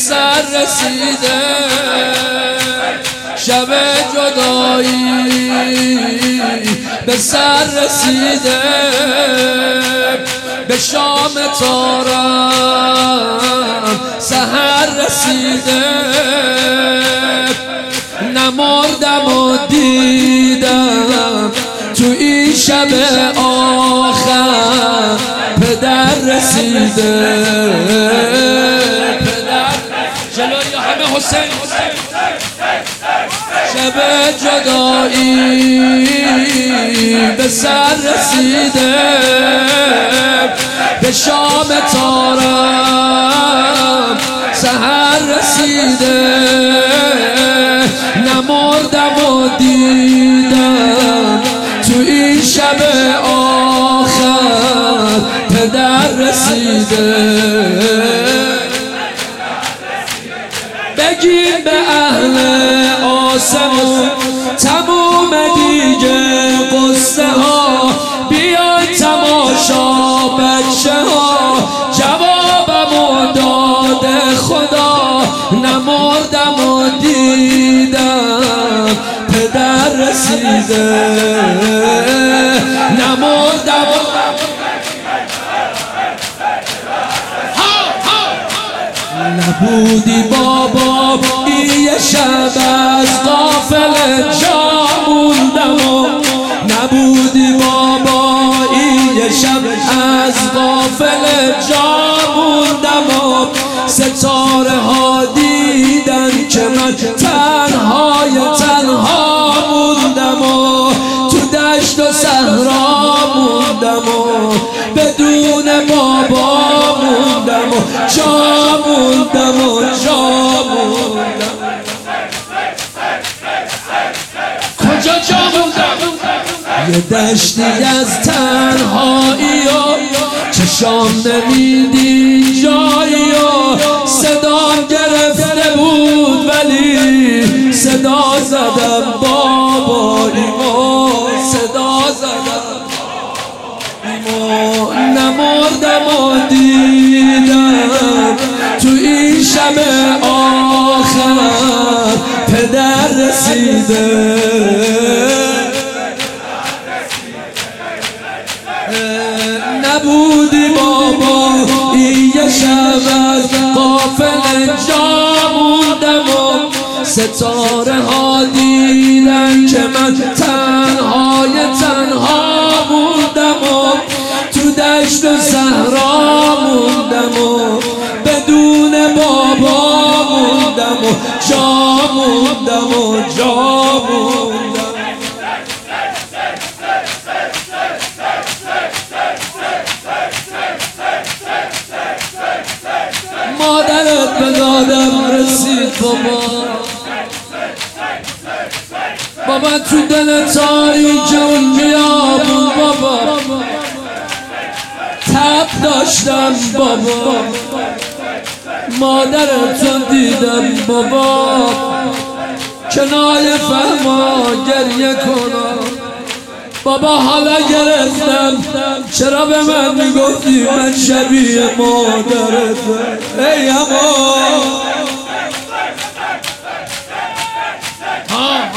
سر رسیده شب جدایی به سر رسیده به شام تارم سحر رسیده نمردم و دیدم تو این شب آخر پدر رسیده پدر جلوی همه حسین شب جدایی به سر رسیده به شام تارم سحر رسیده نمردم و دیدم تو این شب آخر پدر رسیده بگیم به اهل آسمون تموم دیگه قصه ها بیان تماشا بچه ها جوابمو داده خدا نمردم و دیدم پدر رسیده نمردم نبودی بابا یه شب از غافل جا موندم و نبودی بابا یه شب از غافل جا موندم و ستاره ها دیدن که من تنها موندم و تو دشت و صحرا موندم و بدون بابا موندم و جا موندم و جا موندم کجا جا موندم یه دشتی از تنهایی و چشام نمیدی جایی و صدام گرفته بود ولی صدا زدم باباییمو صدا زدم نمردم و دیدم تو این شب آخر پدر رسیده نبودی بابا این یه شب از غافل جا موندم و ستاره ها دیدن که من تنها موندم و تو دشت و صحرا موندم و بدون بابا موندم و جا موندم و جا موندم مادرت به دادم رسید بابا تو دل تاریک اون بیابون بابا تب داشتم بابا مادرتو دیدم بابا کنای فهما گریه کنم بابا حالا گرفتم چرا به من میگفتی من شبیه مادرتم ای اما